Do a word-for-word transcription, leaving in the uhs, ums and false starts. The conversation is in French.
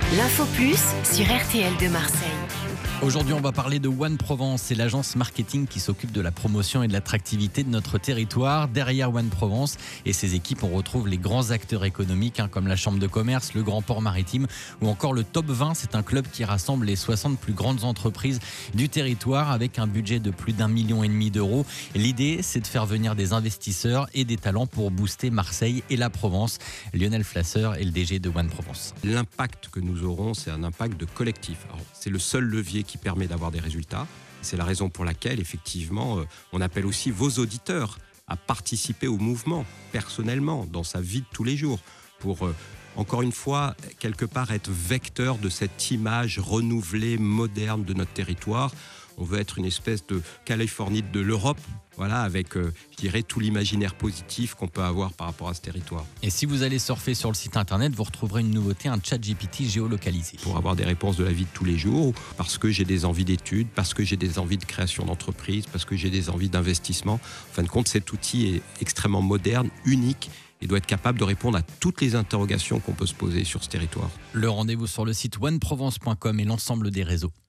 L'info plus sur R T L de Marseille. Aujourd'hui, on va parler de One Provence. C'est l'agence marketing qui s'occupe de la promotion et de l'attractivité de notre territoire. Derrière One Provence et ses équipes, on retrouve les grands acteurs économiques hein, comme la Chambre de commerce, le Grand Port Maritime ou encore le Top vingt. C'est un club qui rassemble les soixante plus grandes entreprises du territoire avec un budget de plus d'un million et demi d'euros. L'idée, c'est de faire venir des investisseurs et des talents pour booster Marseille et la Provence. Lionel Flasseur est le D G de One Provence. L'impact que nous aurons, c'est un impact de collectif. Alors, c'est le seul levier qui permet d'avoir des résultats. C'est la raison pour laquelle, effectivement, euh, on appelle aussi vos auditeurs à participer au mouvement, personnellement, dans sa vie de tous les jours, pour, euh, encore une fois, quelque part être vecteur de cette image renouvelée, moderne de notre territoire. On veut être une espèce de Californie de l'Europe, voilà, avec, euh, je dirais, tout l'imaginaire positif qu'on peut avoir par rapport à ce territoire. Et si vous allez surfer sur le site internet, vous retrouverez une nouveauté, un chat G P T géolocalisé. Pour avoir des réponses de la vie de tous les jours, parce que j'ai des envies d'études, parce que j'ai des envies de création d'entreprise, parce que j'ai des envies d'investissement. En fin de compte, cet outil est extrêmement moderne, unique, et doit être capable de répondre à toutes les interrogations qu'on peut se poser sur ce territoire. Le rendez-vous sur le site one provence point com et l'ensemble des réseaux.